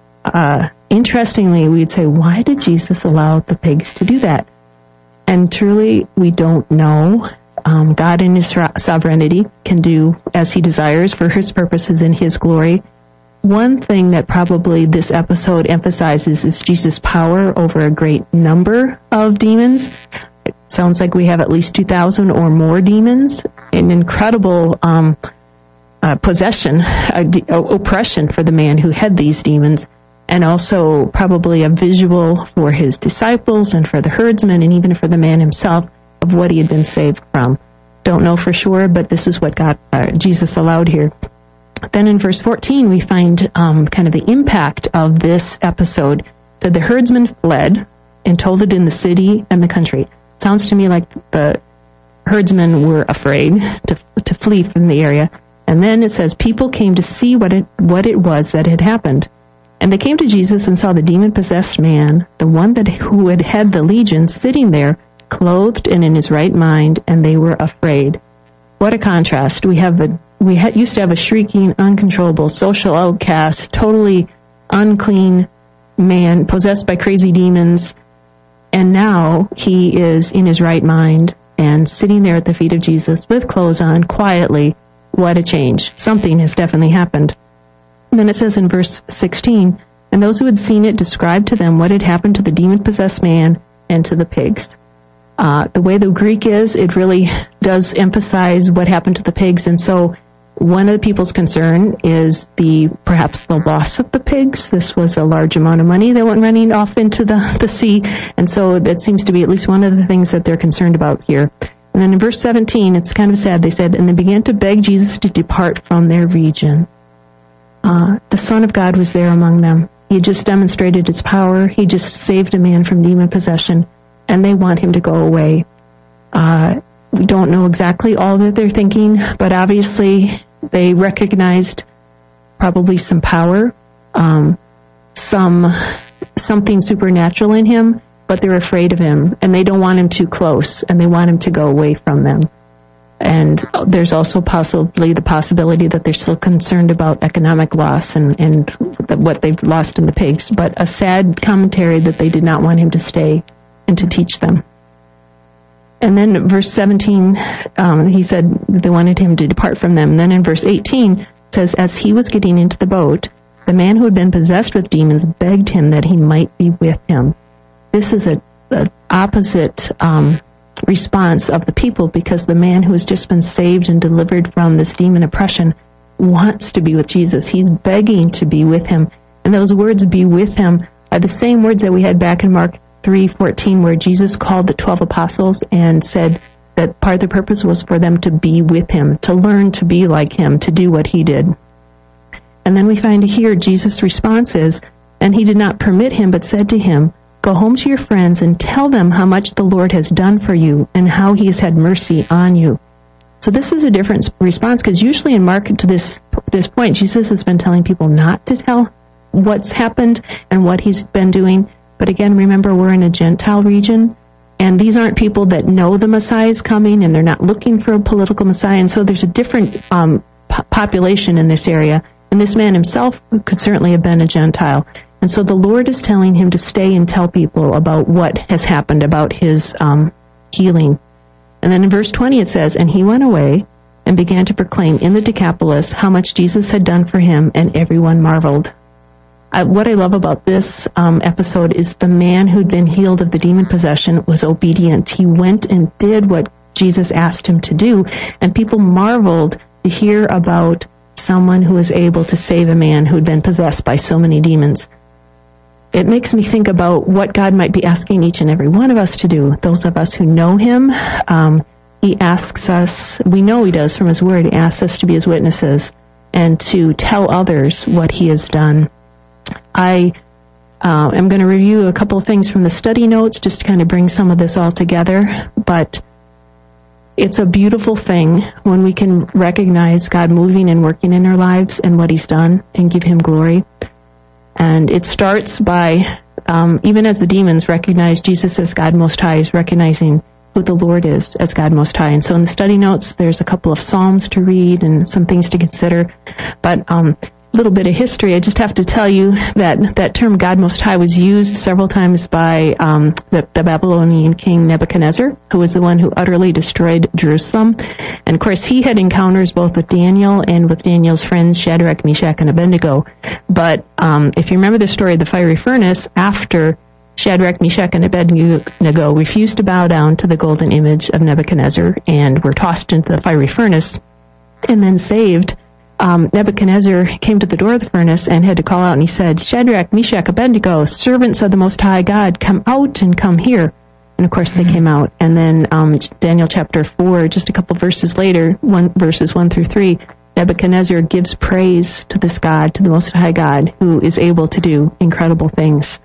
E: Uh, interestingly, we'd say, why did Jesus allow the pigs to do that? And truly, we don't know. Um, God in his sovereignty can do as he desires for his purposes in his glory. One thing that probably this episode emphasizes is Jesus' power over a great number of demons. It sounds like we have at least two thousand or more demons. An incredible um, uh, possession, uh, de- oppression for the man who had these demons, and also probably a visual for his disciples and for the herdsmen and even for the man himself of what he had been saved from. Don't know for sure, but this is what God, uh, Jesus allowed here. Then in verse fourteen, we find um, kind of the impact of this episode. It said the herdsmen fled and told it in the city and the country. Sounds to me like the herdsmen were afraid to to flee from the area. And then it says people came to see what it what it was that had happened. And they came to Jesus and saw the demon-possessed man, the one that who had had the legion, sitting there, clothed and in his right mind, and they were afraid. What a contrast. We have a we ha- used to have a shrieking, uncontrollable, social outcast, totally unclean man possessed by crazy demons, and now he is in his right mind and sitting there at the feet of Jesus with clothes on, quietly. What a change. Something has definitely happened. And then it says in verse sixteen, and those who had seen it described to them what had happened to the demon-possessed man and to the pigs. Uh, the way the Greek is, it really does emphasize what happened to the pigs. And so one of the people's concern is the perhaps the loss of the pigs. This was a large amount of money that went running off into the, the sea. And so that seems to be at least one of the things that they're concerned about here. And then in verse seventeen, it's kind of sad. They said, and they began to beg Jesus to depart from their region. Uh, the Son of God was there among them. He just demonstrated his power. He just saved a man from demon possession. And they want him to go away. Uh, We don't know exactly all that they're thinking, but obviously they recognized probably some power, um, some something supernatural in him, but they're afraid of him, and they don't want him too close, and they want him to go away from them. And there's also possibly the possibility that they're still concerned about economic loss and, and what they've lost in the pigs, but a sad commentary that they did not want him to stay and to teach them. And then verse seventeen, um, he said they wanted him to depart from them. And then in verse eighteen, it says, as he was getting into the boat, the man who had been possessed with demons begged him that he might be with him. This is a, a opposite um, response of the people, because the man who has just been saved and delivered from this demon oppression wants to be with Jesus. He's begging to be with him. And those words, be with him, are the same words that we had back in Mark three fourteen, where Jesus called the twelve apostles and said that part of the purpose was for them to be with him, to learn to be like him, to do what he did. And then we find here Jesus' response is, and he did not permit him, but said to him, go home to your friends and tell them how much the Lord has done for you and how he has had mercy on you. So this is a different response, because usually in Mark to this this point, Jesus has been telling people not to tell what's happened and what he's been doing. But again, remember, we're in a Gentile region, and these aren't people that know the Messiah is coming, and they're not looking for a political Messiah. And so there's a different um, po- population in this area. And this man himself could certainly have been a Gentile. And so the Lord is telling him to stay and tell people about what has happened, about his um, healing. And then in verse twenty it says, and he went away and began to proclaim in the Decapolis how much Jesus had done for him, and everyone marveled. I, what I love about this um, episode is the man who'd been healed of the demon possession was obedient. He went and did what Jesus asked him to do, and people marveled to hear about someone who was able to save a man who'd been possessed by so many demons. It makes me think about what God might be asking each and every one of us to do. Those of us who know him, um, he asks us, we know he does from his word, he asks us to be his witnesses and to tell others what he has done. I uh, am going to review a couple of things from the study notes just to kind of bring some of this all together, but it's a beautiful thing when we can recognize God moving and working in our lives and what he's done and give him glory. And it starts by, um, even as the demons recognize Jesus as God Most High, is recognizing who the Lord is as God Most High. And so in the study notes, there's a couple of Psalms to read and some things to consider. But um, a little bit of history, I just have to tell you that that term God Most High was used several times by um, the, the Babylonian king Nebuchadnezzar, who was the one who utterly destroyed Jerusalem. And of course, he had encounters both with Daniel and with Daniel's friends Shadrach, Meshach, and Abednego. But um, if you remember the story of the fiery furnace, after Shadrach, Meshach, and Abednego refused to bow down to the golden image of Nebuchadnezzar and were tossed into the fiery furnace and then saved, Um, Nebuchadnezzar came to the door of the furnace and had to call out, and he said, Shadrach, Meshach, Abednego, servants of the Most High God, come out and come here. And of course they mm-hmm. came out. And then um, Daniel chapter four, just a couple verses later, one verses one through three, Nebuchadnezzar gives praise to this God, to the Most High God, who is able to do incredible things.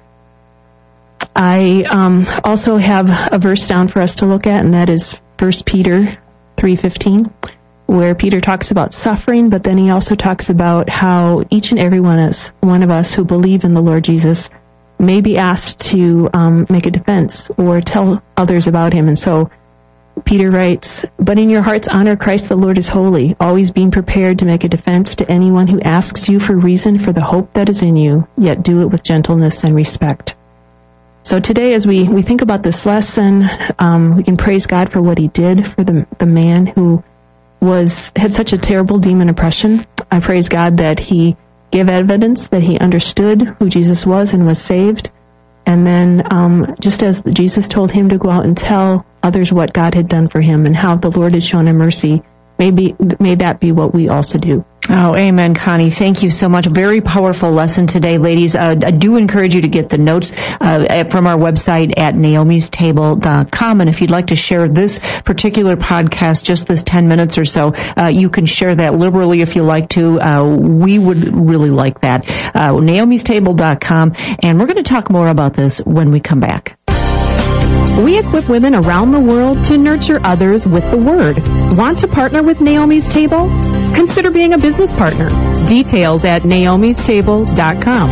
E: I um, also have a verse down for us to look at, and that is First Peter three fifteen. Where Peter talks about suffering, but then he also talks about how each and every one of us, one of us who believe in the Lord Jesus may be asked to um, make a defense or tell others about him. And so Peter writes, but in your hearts honor Christ the Lord as holy, always being prepared to make a defense to anyone who asks you for reason for the hope that is in you, yet do it with gentleness and respect. So today, as we, we think about this lesson, um, we can praise God for what he did for the the man who was had such a terrible demon oppression. I praise God that he gave evidence that he understood who Jesus was and was saved. And then um, just as Jesus told him to go out and tell others what God had done for him and how the Lord had shown him mercy, maybe may that be what we also do.
B: Oh, amen, Connie. Thank you so much. Very powerful lesson today, ladies. Uh, I do encourage you to get the notes uh, from our website at naomis table dot com. And if you'd like to share this particular podcast, just this ten minutes or so, uh, you can share that liberally if you like to. Uh, we would really like that. Uh, naomis table dot com. And we're going to talk more about this when we come back.
A: We equip women around the world to nurture others with the Word. Want to partner with Naomi's Table? Consider being a business partner. Details at naomis table dot com.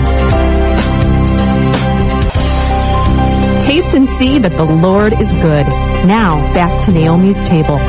A: Taste and see that the Lord is good. Now, back to Naomi's Table.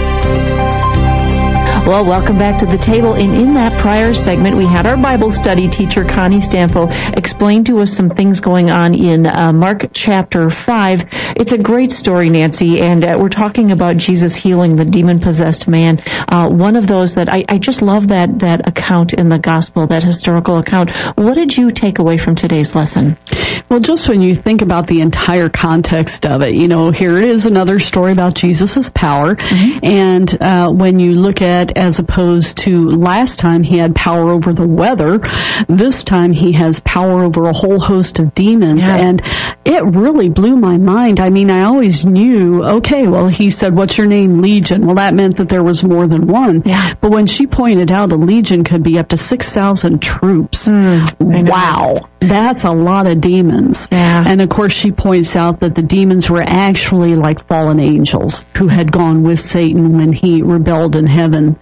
B: Well, welcome back to the table. And in that prior segment, we had our Bible study teacher, Connie Stanfill, explain to us some things going on in uh, Mark chapter five. It's a great story, Nancy, and uh, we're talking about Jesus healing the demon-possessed man. Uh, one of those that I, I just love that, that account in the gospel, that historical account. What did you take away from today's lesson?
C: Well, just when you think about the entire context of it, you know, here it is, another story about Jesus' power. Mm-hmm. And uh, when you look at, as opposed to last time he had power over the weather, this time he has power over a whole host of demons. Yeah. And it really blew my mind. I mean, I always knew, okay, well, he said, what's your name? Legion. Well, that meant that there was more than one. Yeah. But when she pointed out a legion could be up to six thousand troops, mm, wow, that's a lot of demons. Yeah. And of course, she points out that the demons were actually like fallen angels who had gone with Satan when he rebelled in heaven.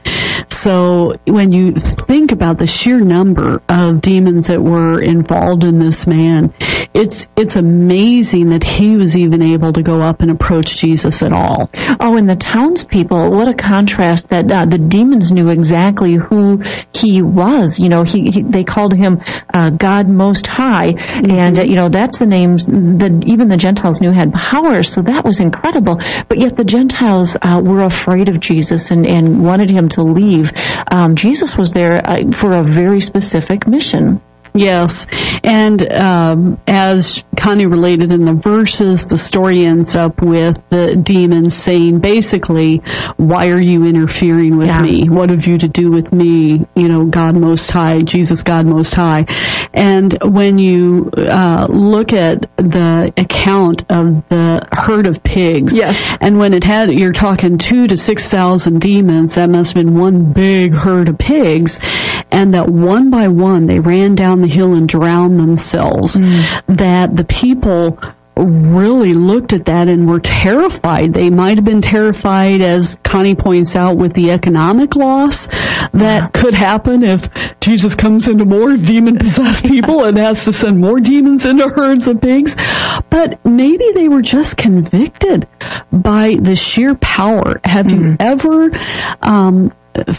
C: So when you think about the sheer number of demons that were involved in this man, it's it's amazing that he was even able to go up and approach Jesus at all.
B: Oh, and the townspeople, what a contrast that uh, the demons knew exactly who he was. You know, he, he they called him uh, God Most High, mm-hmm. and uh, you know that's the names that even the Gentiles knew had power. So that was incredible. But yet the Gentiles uh, were afraid of Jesus and, and wanted him to leave. Um, Jesus was there uh, for a very specific mission.
C: Yes, and um, as Connie related in the verses, the story ends up with the demons saying, basically, why are you interfering with yeah. me? What have you to do with me? You know, God Most High, Jesus, God Most High. And when you uh, look at the account of the herd of pigs, yes, and when it had, you're talking two to six thousand demons, that must have been one big herd of pigs, and that one by one they ran down the hill and drowned themselves, mm. that the people really looked at that and were terrified. They might have been terrified, as Connie points out, with the economic loss that yeah. could happen if Jesus comes into more demon-possessed people and has to send more demons into herds of pigs. But maybe they were just convicted by the sheer power. Have mm. you ever um,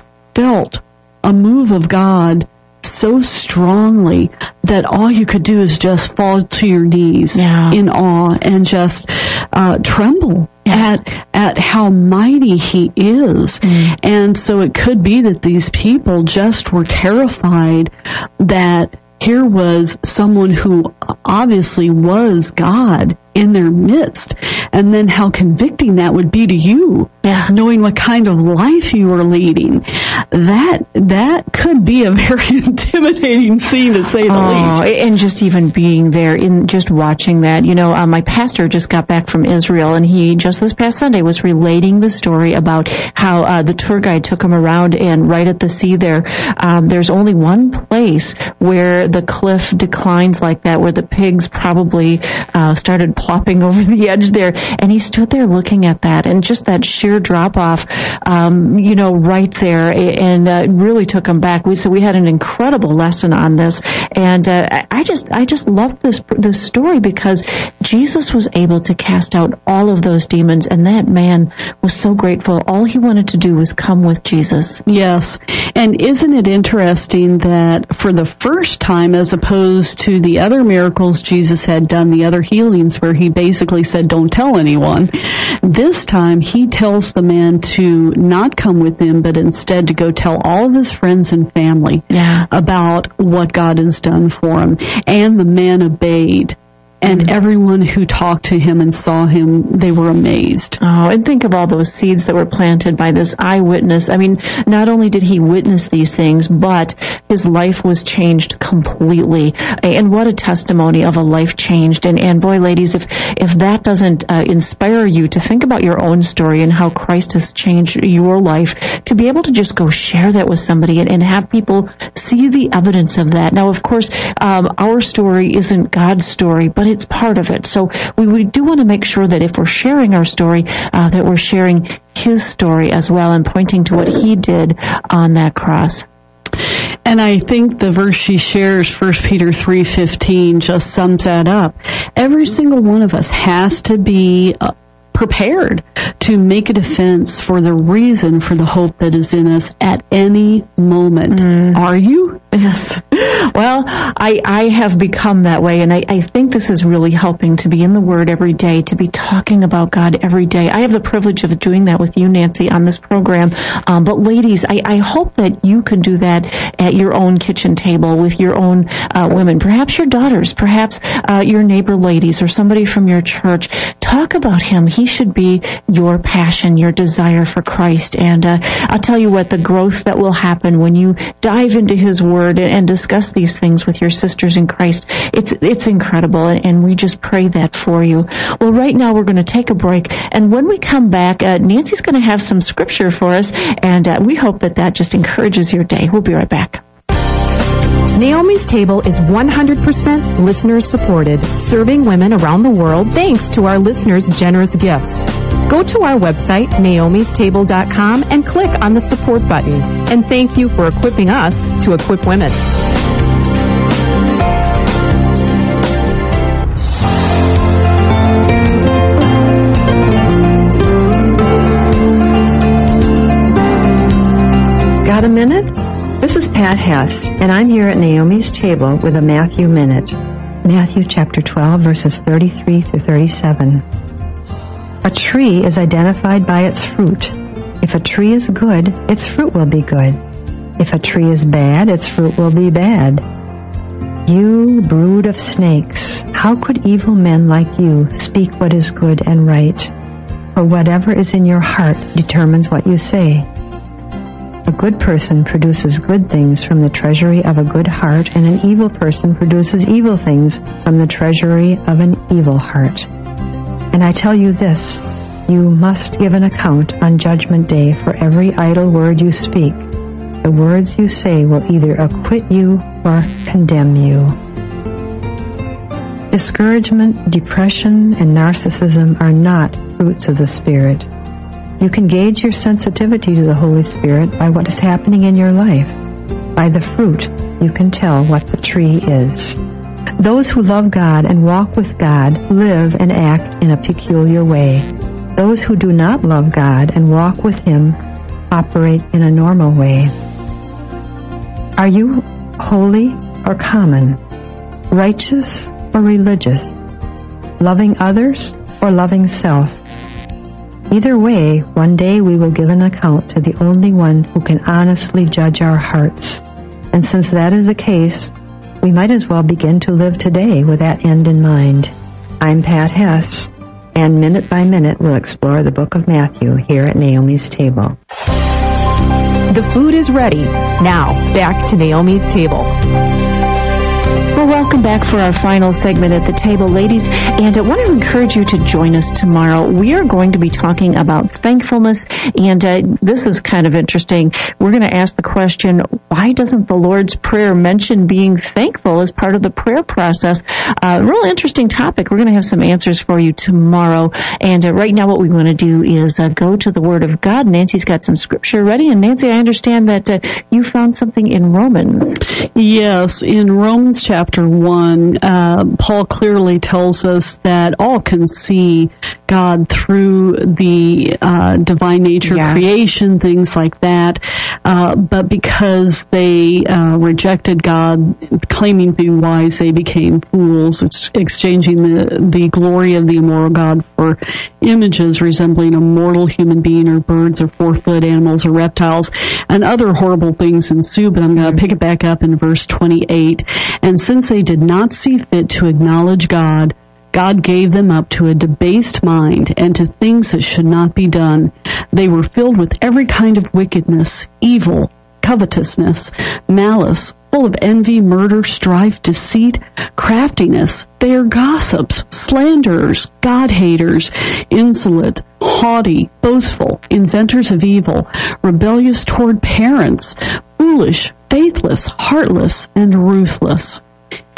C: felt a move of God so strongly that all you could do is just fall to your knees yeah. in awe and just uh, tremble yeah. at at how mighty he is? Mm. And so it could be that these people just were terrified that here was someone who obviously was God in their midst, and then how convicting that would be to you, yeah. knowing what kind of life you were leading. That that could be a very intimidating scene, to say the
B: oh,
C: least.
B: And just even being there, in just watching that, you know, uh, my pastor just got back from Israel, and he just this past Sunday was relating the story about how uh, the tour guide took him around, and right at the sea there, um, there's only one place where the cliff declines like that, where the pigs probably uh, started plopping over the edge there, and he stood there looking at that, and just that sheer drop off, um, you know, right there, and uh, really took him back. We so we had an incredible lesson on this, and uh, I just I just loved this this story because Jesus was able to cast out all of those demons, and that man was so grateful. All he wanted to do was come with Jesus.
C: Yes, and isn't it interesting that for the first time, as opposed to the other miracles Jesus had done, the other healings where he basically said, don't tell anyone, this time he tells the man to not come with him, but instead to go tell all of his friends and family yeah. about what God has done for him. And the man obeyed. And mm-hmm. everyone who talked to him and saw him, they were amazed.
B: Oh, and think of all those seeds that were planted by this eyewitness. I mean, not only did he witness these things, but his life was changed completely. And what a testimony of a life changed. And, and boy, ladies, if, if that doesn't uh, inspire you to think about your own story and how Christ has changed your life, to be able to just go share that with somebody and, and have people see the evidence of that. Now, of course, um, our story isn't God's story, but it's part of it. So we, we do want to make sure that if we're sharing our story, uh, that we're sharing his story as well and pointing to what he did on that cross.
C: And I think the verse she shares, First Peter three fifteen, just sums that up. Every single one of us has to be uh, prepared to make a defense for the reason for the hope that is in us at any moment. Mm. Are you?
B: Yes. Well, I, I have become that way, and I, I think this is really helping to be in the Word every day, to be talking about God every day. I have the privilege of doing that with you, Nancy, on this program. Um, but ladies, I, I hope that you can do that at your own kitchen table with your own uh, women, perhaps your daughters, perhaps uh, your neighbor ladies or somebody from your church. Talk about him. He should be your passion, your desire for Christ. And uh, I'll tell you what, the growth that will happen when you dive into his Word and, and discuss these things with your sisters in Christ, it's it's incredible, and, and we just pray that for you. Well, right now we're going to take a break, and when we come back, uh, Nancy's going to have some scripture for us, and uh, we hope that that just encourages your day. We'll be right back.
A: Naomi's Table is one hundred percent listener supported, serving women around the world thanks to our listeners' generous gifts. Go to our website, naomis table dot com, and click on the support button. And thank you for equipping us to equip women.
F: Got a minute? This is Pat Hess, and I'm here at Naomi's Table with a Matthew Minute. Matthew chapter twelve, verses thirty-three through thirty-seven. A tree is identified by its fruit. If a tree is good, its fruit will be good. If a tree is bad, its fruit will be bad. You brood of snakes, how could evil men like you speak what is good and right? For whatever is in your heart determines what you say. A good person produces good things from the treasury of a good heart, and an evil person produces evil things from the treasury of an evil heart. And I tell you this, you must give an account on Judgment Day for every idle word you speak. The words you say will either acquit you or condemn you. Discouragement, depression, and narcissism are not fruits of the Spirit. You can gauge your sensitivity to the Holy Spirit by what is happening in your life. By the fruit, you can tell what the tree is. Those who love God and walk with God live and act in a peculiar way. Those who do not love God and walk with Him operate in a normal way. Are you holy or common? Righteous or religious? Loving others or loving self? Either way, one day we will give an account to the only one who can honestly judge our hearts. And since that is the case, we might as well begin to live today with that end in mind. I'm Pat Hess, and minute by minute we'll explore the book of Matthew here at Naomi's Table.
A: The food is ready. Now, back to Naomi's Table.
B: Well, welcome back for our final segment at the table, ladies. And I want to encourage you to join us tomorrow. We are going to be talking about thankfulness. And uh, this is kind of interesting. We're going to ask the question, why doesn't the Lord's Prayer mention being thankful as part of the prayer process? Uh, real interesting topic. We're going to have some answers for you tomorrow. And uh, right now what we want to do is uh, go to the Word of God. Nancy's got some scripture ready. And Nancy, I understand that uh, you found something in Romans.
C: Yes, in Romans chapter Chapter one, uh, Paul clearly tells us that all can see God through the uh, divine nature, yeah. creation, things like that. Uh, but because they uh, rejected God, claiming to be wise, they became fools, ex- exchanging the, the glory of the immortal God for images resembling a mortal human being or birds or four-footed animals or reptiles, and other horrible things ensue. But I'm going to pick it back up in verse twenty-eight. And since they did not see fit to acknowledge God, God gave them up to a debased mind and to things that should not be done. They were filled with every kind of wickedness, evil, covetousness, malice, full of envy, murder, strife, deceit, craftiness. They are gossips, slanderers, God-haters, insolent, haughty, boastful, inventors of evil, rebellious toward parents, foolish, faithless, heartless, and ruthless.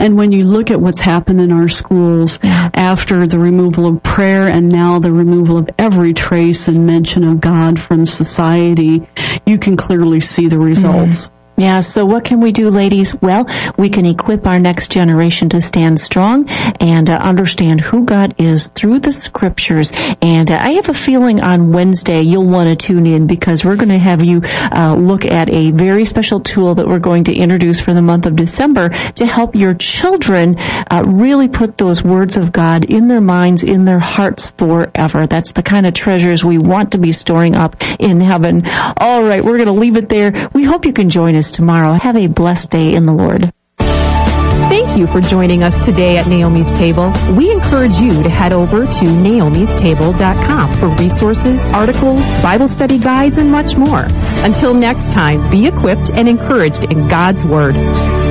C: And when you look at what's happened in our schools after the removal of prayer and now the removal of every trace and mention of God from society, you can clearly see the results.
B: Mm. Yeah, so what can we do, ladies? Well, we can equip our next generation to stand strong and uh, understand who God is through the Scriptures. And uh, I have a feeling on Wednesday you'll want to tune in because we're going to have you uh, look at a very special tool that we're going to introduce for the month of December to help your children uh, really put those words of God in their minds, in their hearts forever. That's the kind of treasures we want to be storing up in heaven. All right, we're going to leave it there. We hope you can join us tomorrow. Have a blessed day in the Lord.
A: Thank you for joining us today at Naomi's Table. We encourage you to head over to naomis table dot com for resources, articles, Bible study guides, and much more. Until next time, be equipped and encouraged in God's Word.